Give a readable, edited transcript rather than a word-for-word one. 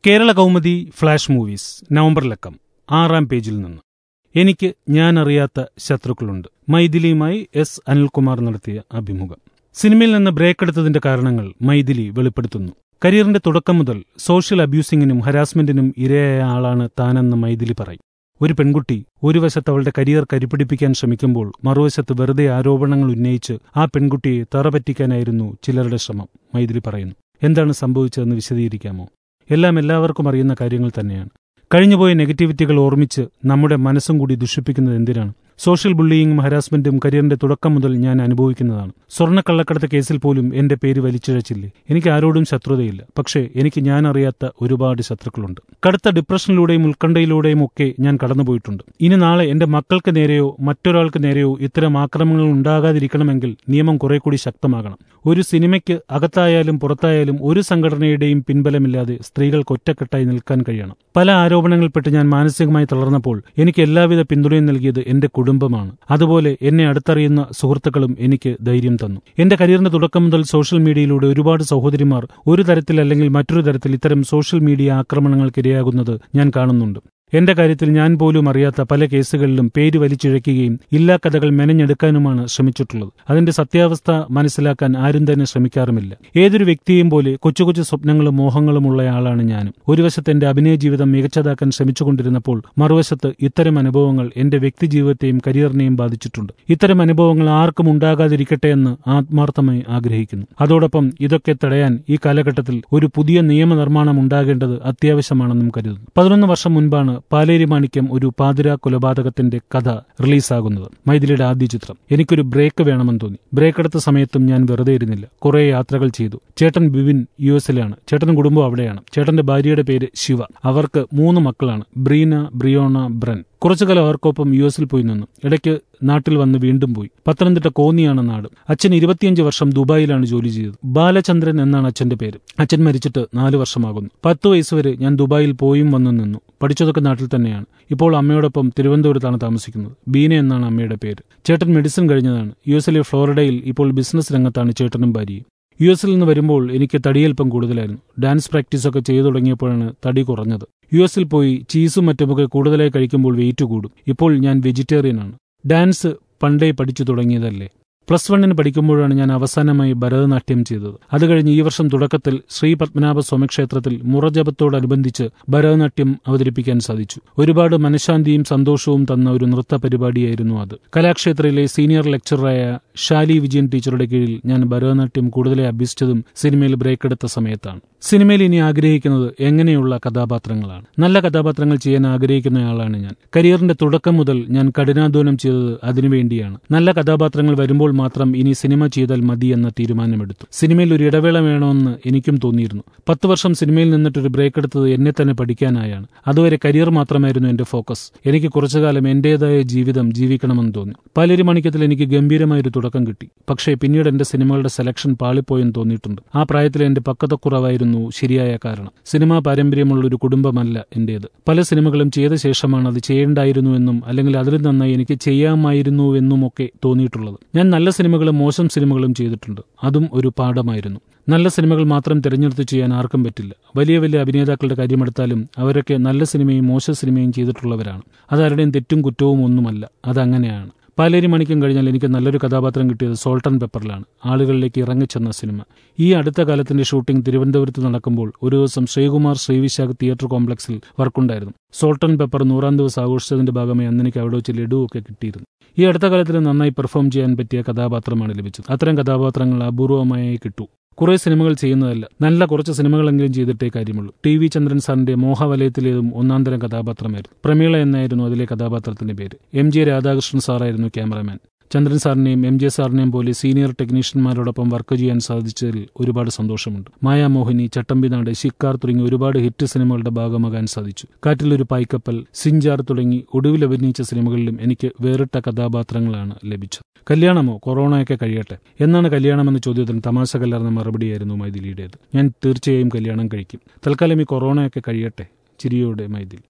Kerala Kaumudi flash movies November ലക്കം 6-ാം പേജിൽ നിന്ന്. എനിക്ക് ഞാൻ അറിയാത്ത ശത്രുക്കളുണ്ട്. മൈഥിലിയുമായി എസ് അനിൽകുമാർ നടത്തിയ അഭിമുഖം. സിനിമയിൽ നിന്ന് ബ്രേക്ക് എടുത്തതിന്റെ കാരണങ്ങൾ മൈഥിലി വെളിപ്പെടുത്തുന്നു. കരിയറിന്റെ തുടക്കം മുതൽ സോഷ്യൽ അബ്യൂസിങ്ങിനും ഹരാസ്മെന്റിനും ഇരയായ ആളാണ് താനെന്ന് മൈഥിലി പറയും. ഒരു പെൺകുട്ടി ഒരു വശത്ത് അവളുടെ കരിയർ കരിപിടിപ്പിക്കാൻ ശ്രമിക്കുമ്പോൾ മറുവശത്ത് വെറുതെ ആരോപണങ്ങൾ ഉന്നയിച്ച് ആ പെൺകുട്ടിയെ തറപറ്റിക്കാനായിരുന്നു ചിലരുടെ ശ്രമം. മൈഥിലി പറയുന്നു. എന്താണ് സംഭവിച്ചതെന്ന് വിശദീകരിക്കാമോ? എല്ലാം എല്ലാവർക്കും അറിയുന്ന കാര്യങ്ങൾ തന്നെയാണ്. കഴിഞ്ഞുപോയ നെഗറ്റിവിറ്റികൾ ഓർമ്മിച്ച് നമ്മുടെ മനസ്സും കൂടി ദുഷിപ്പിക്കുന്നത് എന്തിനാണ്? സോഷ്യൽ ബുള്ളിയിങ്ങും ഹരാസ്മെന്റും കരിയറിന്റെ തുടക്കം മുതൽ ഞാൻ അനുഭവിക്കുന്നതാണ്. സ്വർണ്ണക്കള്ളക്കടത്ത് കേസിൽ പോലും എന്റെ പേര് വലിച്ചിഴച്ചില്ലേ. എനിക്ക് ആരോടും ശത്രുതയില്ല. പക്ഷേ എനിക്ക് ഞാൻ അറിയാത്ത ഒരുപാട് ശത്രുക്കളുണ്ട്. കടുത്ത ഡിപ്രഷനിലൂടെയും ഉത്കണ്ഠയിലൂടെയും ഒക്കെ ഞാൻ കടന്നുപോയിട്ടുണ്ട്. ഇനി നാളെ എന്റെ മക്കൾക്ക് നേരെയോ മറ്റൊരാൾക്ക് നേരെയോ ഇത്തരം ആക്രമണങ്ങൾ ഉണ്ടാകാതിരിക്കണമെങ്കിൽ നിയമം കുറെ കൂടി ശക്തമാകണം. ഒരു സിനിമയ്ക്ക് അകത്തായാലും പുറത്തായാലും ഒരു സംഘടനയുടെയും പിൻബലമില്ലാതെ സ്ത്രീകൾക്ക് ഒറ്റക്കെട്ടായി നിൽക്കാൻ കഴിയണം. പല ആരോപണങ്ങളിൽപ്പെട്ട് ഞാൻ മാനസികമായി തളർന്നപ്പോൾ എനിക്ക് എല്ലാവിധ പിന്തുണയും നൽകിയത് എന്റെ കുടുംബമാണ്. അതുപോലെ എന്നെ അടുത്തറിയുന്ന സുഹൃത്തുക്കളും എനിക്ക് ധൈര്യം തന്നു. എന്റെ കരിയറിന്റെ തുടക്കം മുതൽ സോഷ്യൽ മീഡിയയിലൂടെ ഒരുപാട് സഹോദരിമാർ ഒരു തരത്തിൽ അല്ലെങ്കിൽ മറ്റൊരു തരത്തിൽ ഇത്തരം സോഷ്യൽ മീഡിയ ആക്രമണങ്ങൾക്കിരയാകുന്നത് ഞാൻ കാണുന്നുണ്ട്. എന്റെ കാര്യത്തിൽ ഞാൻ പോലും അറിയാത്ത പല കേസുകളിലും പേര് വലിച്ചിഴയ്ക്കുകയും ഇല്ലാ കഥകൾ മെനഞ്ഞെടുക്കാനുമാണ് ശ്രമിച്ചിട്ടുള്ളത്. അതിന്റെ സത്യാവസ്ഥ മനസ്സിലാക്കാൻ ആരും തന്നെ ശ്രമിക്കാറുമില്ല. ഏതൊരു വ്യക്തിയെയും പോലെ കൊച്ചു കൊച്ചു സ്വപ്നങ്ങളും മോഹങ്ങളും ഉള്ളയാളാണ് ഞാനും. ഒരു വശത്ത് എന്റെ അഭിനയ ജീവിതം മികച്ചതാക്കാൻ ശ്രമിച്ചുകൊണ്ടിരുന്നപ്പോൾ മറുവശത്ത് ഇത്തരം അനുഭവങ്ങൾ എന്റെ വ്യക്തി ജീവിതത്തെയും കരിയറിനെയും ബാധിച്ചിട്ടുണ്ട്. ഇത്തരം അനുഭവങ്ങൾ ആർക്കും ഉണ്ടാകാതിരിക്കട്ടെ എന്ന് ആത്മാർത്ഥമായി ആഗ്രഹിക്കുന്നു. അതോടൊപ്പം ഇതൊക്കെ തടയാൻ ഈ കാലഘട്ടത്തിൽ ഒരു പുതിയ നിയമനിർമ്മാണം ഉണ്ടാകേണ്ടത് അത്യാവശ്യമാണെന്നും കരുതുന്നു. 11 വർഷം മുൻപാണ് പാലേരി മാണിക്യം ഒരു പാതിരാ കൊലപാതകത്തിന്റെ കഥ റിലീസാകുന്നത്. മൈഥിലിയുടെ ആദ്യ ചിത്രം. എനിക്കൊരു ബ്രേക്ക് വേണമെന്ന് തോന്നി. ബ്രേക്ക് എടുത്ത സമയത്തും ഞാൻ വെറുതെ ഇരുന്നില്ല. കുറെ യാത്രകൾ ചെയ്തു. ചേട്ടൻ ബിബിൻ US-ലാണ്. ചേട്ടനും കുടുംബം അവിടെയാണ്. ചേട്ടന്റെ ഭാര്യയുടെ പേര് ശിവ. അവർക്ക് 3 മക്കളാണ്. ബ്രീന, ബ്രിയോണ, ബ്രൻ. കുറച്ചുകാലം അവർക്കൊപ്പം US-ൽ പോയി നിന്നു. ഇടയ്ക്ക് നാട്ടിൽ വന്ന് വീണ്ടും പോയി. പത്തനംതിട്ട കോന്നിയാണ് നാട്. അച്ഛൻ 25 വർഷം ദുബായിലാണ് ജോലി ചെയ്തത്. ബാലചന്ദ്രൻ എന്നാണ് അച്ഛന്റെ പേര്. അച്ഛൻ മരിച്ചിട്ട് 4 വർഷമാകുന്നു. 10 വയസ്സ് വരെ ഞാൻ ദുബായിൽ പോയും വന്നു നിന്നു. പഠിച്ചതൊക്കെ നാട്ടിൽ തന്നെയാണ്. ഇപ്പോൾ അമ്മയോടൊപ്പം തിരുവനന്തപുരത്താണ് താമസിക്കുന്നത്. ബീന എന്നാണ് അമ്മയുടെ പേര്. ചേട്ടൻ മെഡിസിൻ കഴിഞ്ഞതാണ്. US-ലെ ഫ്ലോറിഡയിൽ ഇപ്പോൾ ബിസിനസ് രംഗത്താണ് ചേട്ടനും ഭാര്യയും. US-ൽ നിന്ന് വരുമ്പോൾ എനിക്ക് തടിയൽപ്പം കൂടുതലായിരുന്നു. ഡാൻസ് പ്രാക്ടീസൊക്കെ ചെയ്തു തുടങ്ങിയപ്പോഴാണ് തടി കുറഞ്ഞത്. US-ൽ പോയി ചീസും മറ്റുമൊക്കെ കൂടുതലായി കഴിക്കുമ്പോൾ വെയിറ്റ് കൂടും. ഇപ്പോൾ ഞാൻ വെജിറ്റേറിയനാണ്. ഡാൻസ് പണ്ടേ പഠിച്ചു തുടങ്ങിയതല്ലേ. +1 പഠിക്കുമ്പോഴാണ് ഞാൻ അവസാനമായി ഭരതനാട്യം ചെയ്തത്. അത് കഴിഞ്ഞ് ഈ വർഷം തുടക്കത്തിൽ ശ്രീ പത്മനാഭ സ്വാമി ക്ഷേത്രത്തിൽ മുറജപത്തോടനുബന്ധിച്ച് ഭരതനാട്യം അവതരിപ്പിക്കാൻ സാധിച്ചു. ഒരുപാട് മനഃശാന്തിയും സന്തോഷവും തന്ന ഒരു നൃത്ത പരിപാടിയായിരുന്നു അത്. കലാക്ഷേത്രയിലെ സീനിയർ ലെക്ചറായ ഷാലി വിജയൻ ടീച്ചറുടെ കീഴിൽ ഞാൻ ഭരതനാട്യം കൂടുതലായി അഭ്യസിച്ചതും സിനിമയിൽ ബ്രേക്ക് എടുത്ത സമയത്താണ്. സിനിമയിൽ ഇനി ആഗ്രഹിക്കുന്നത് എങ്ങനെയുള്ള കഥാപാത്രങ്ങളാണ്. നല്ല കഥാപാത്രങ്ങൾ ചെയ്യാൻ ആഗ്രഹിക്കുന്നയാളാണ് ഞാൻ. കരിയറിന്റെ തുടക്കം മുതൽ ഞാൻ കഠിനാധ്വാനം ചെയ്തത് അതിനുവേണ്ടിയാണ്. നല്ല കഥാപാത്രങ്ങൾ വരുമ്പോൾ മാത്രം ഇനി സിനിമ ചെയ്താൽ മതി എന്ന തീരുമാനമെടുത്തു. സിനിമയിൽ ഒരു ഇടവേള വേണമെന്ന് എനിക്കും തോന്നിയിരുന്നു. 10 വർഷം സിനിമയിൽ നിന്നിട്ടൊരു ബ്രേക്ക് എടുത്തത് എന്നെ തന്നെ പഠിക്കാനായാണ്. അതുവരെ കരിയർ മാത്രമായിരുന്നു എന്റെ ഫോക്കസ്. എനിക്ക് കുറച്ചുകാലം എന്റേതായ ജീവിതം ജീവിക്കണമെന്ന് തോന്നി. പാലേരി മാണിക്യത്തിൽ എനിക്ക് ഗംഭീരമായൊരു തുടക്കം കിട്ടി. പക്ഷേ പിന്നീട് എന്റെ സിനിമകളുടെ സെലക്ഷൻ പാളിപ്പോയെന്ന് തോന്നിയിട്ടുണ്ട്. ആ പ്രായത്തിൽ എന്റെ പക്വതക്കുറവായിരുന്നു ശരിയായ കാരണം. സിനിമാ പാരമ്പര്യമുള്ള ഒരു കുടുംബമല്ല എന്റേത്. പല സിനിമകളും ചെയ്ത ശേഷമാണ് അത് ചെയ്യേണ്ടായിരുന്നുവെന്നും അല്ലെങ്കിൽ അതിൽ നന്നായി എനിക്ക് ചെയ്യാമായിരുന്നുവെന്നുമൊക്കെ തോന്നിയിട്ടുള്ളത്. ഞാൻ നല്ല സിനിമകളും മോശം സിനിമകളും ചെയ്തിട്ടുണ്ട്. അതും ഒരു പാഠമായിരുന്നു. നല്ല സിനിമകൾ മാത്രം തിരഞ്ഞെടുത്ത് ചെയ്യാൻ ആർക്കും പറ്റില്ല. വലിയ വലിയ അഭിനേതാക്കളുടെ കാര്യമെടുത്താലും അവരൊക്കെ നല്ല സിനിമയും മോശം സിനിമയും ചെയ്തിട്ടുള്ളവരാണ്. അതാരുടെയും തെറ്റും കുറ്റവും ഒന്നുമല്ല. അതങ്ങനെയാണ്. പാലേരി മാണിക്യം കഴിഞ്ഞാൽ എനിക്ക് നല്ലൊരു കഥാപാത്രം കിട്ടിയത് സോൾട്ട് ആൻഡ് പെപ്പറിലാണ്. ആളുകളിലേക്ക് ഇറങ്ങിച്ചെന്ന സിനിമ. ഈ അടുത്ത കാലത്തിന്റെ ഷൂട്ടിംഗ് തിരുവനന്തപുരത്ത് നടക്കുമ്പോൾ ഒരു ദിവസം ശ്രീകുമാർ ശ്രീവിശാഖ് തിയേറ്റർ കോംപ്ലക്സിൽ വർക്കുണ്ടായിരുന്നു. സോൾട്ട് ആൻഡ് പെപ്പർ 100-ാം ദിവസം ആഘോഷിച്ചതിന്റെ ഭാഗമായി അന്ന് എനിക്ക് അവിടെ വെച്ച് ലഡുവൊക്കെ കിട്ടിയിരുന്നു. ഈ അടുത്ത കാലത്തിൽ നന്നായി പെർഫോം ചെയ്യാൻ പറ്റിയ കഥാപാത്രമാണ് ലഭിച്ചത്. അത്തരം കഥാപാത്രങ്ങൾ അപൂർവമായി കിട്ടൂ. കുറെ സിനിമകൾ ചെയ്യുന്നതല്ല, നല്ല കുറച്ച് സിനിമകളെങ്കിലും ചെയ്തിട്ടേ കാര്യമുള്ളൂ. TV ചന്ദ്രൻ സാറിന്റെ മോഹവലയത്തിലേതും 1-ാം തരം കഥാപാത്രമായിരുന്നു. പ്രമീള എന്നായിരുന്നു അതിലെ കഥാപാത്രത്തിന്റെ പേര്. MJ രാധാകൃഷ്ണൻ സാറായിരുന്നു ക്യാമറമാൻ. ചന്ദ്രൻ സാറിനെയും MJ സാറിനെയും പോലെ സീനിയർ ടെക്നീഷ്യന്മാരോടൊപ്പം വർക്ക് ചെയ്യാൻ സാധിച്ചതിൽ ഒരുപാട് സന്തോഷമുണ്ട്. മായാമോഹിനി, ചട്ടമ്പിനാട്, ശിക്കാർ തുടങ്ങി ഒരുപാട് ഹിറ്റ് സിനിമകളുടെ ഭാഗമാകാൻ സാധിച്ചു. കാറ്റിലൊരു പായ്ക്കപ്പൽ, സിഞ്ചാർ തുടങ്ങി ഒടുവിൽ അഭിനയിച്ച സിനിമകളിലും എനിക്ക് വേറിട്ട കഥാപാത്രങ്ങളാണ് ലഭിച്ചത്. കല്യാണമോ കൊറോണയൊക്കെ കഴിയട്ടെ എന്നാണ് കല്യാണമെന്ന ചോദ്യത്തിന് തമാശ കലർന്ന മറുപടിയായിരുന്നു മൈഥിലിയുടേത്. ഞാൻ തീർച്ചയായും കല്യാണം കഴിക്കും. തൽക്കാലം ഈ കൊറോണയൊക്കെ കഴിയട്ടെ. ചിരിയോടെ മൈഥിലി.